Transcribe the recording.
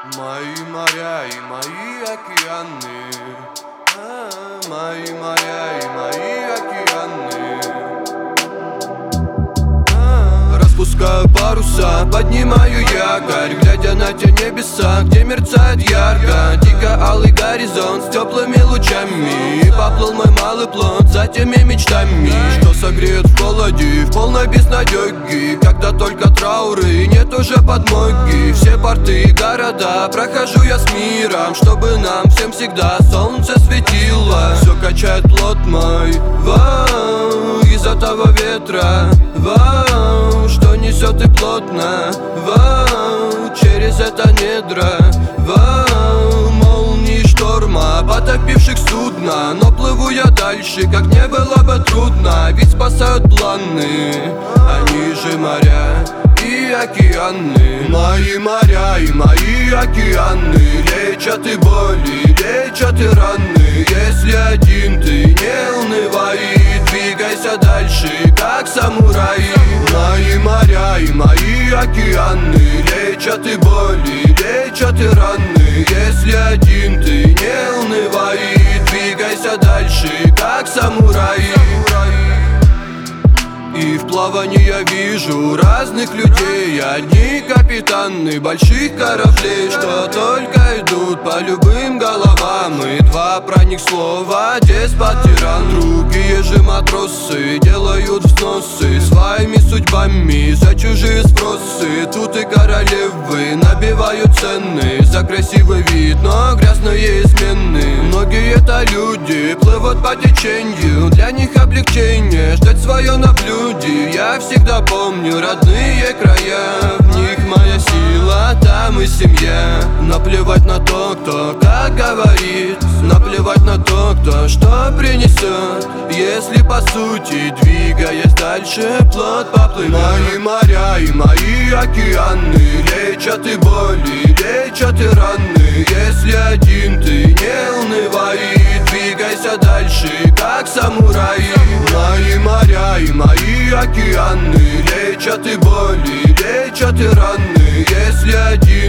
Мои моря и мои океаны, мои моря и мои океаны. Распускаю паруса, поднимаю якорь, глядя на те небеса, где мерцает ярко. Дико алый горизонт с теплыми лучами, и поплыл мой малый плод за теми мечтами, что согреют в холоде, в полной безнадёге, когда только трауры и нет уже подмоги. Все порты и города прохожу я с миром, чтобы нам всем всегда солнце светило. Все качает плод мой, вау, из-за того ветра, вау, что несет и плотно, вау, через это недра, вау, молнии шторма, потопивших судно. Но плыву я дальше, как не было бы трудно, ведь спасают планы, они же моря и океаны. Мои моря и мои океаны лечат и боли, лечат и раны. Если один ты, не унывай, двигайся дальше, как самурай. Мои моря и мои океаны лечат и боли, лечат и раны. Если один ты, не унывай, двигайся дальше, как самурай. И в плавании я вижу разных людей, одни капитаны больших кораблей, что только идут по любым головам. И два про них слова: деспот-тиран. Другие же матросы делают взносы своими судьбами за чужие спросы. Тут и королевы набивают цены за красивый вид, но грязные измены. Многие это люди плывут по течению, для них облегчение ждать свое на блюде. Я всегда помню родные края, в них моя сила, там и семья. Наплевать на то, кто как говорит, наплевать на то, кто что принесет, если по сути, двигаясь дальше, плод поплывет. Мои моря и мои океаны лечат и боли, лечат и раны. Если один ты, не унывай, двигайся дальше, как самурай. Мои моря и мои океаны лечат и боли, лечат и раны. Если один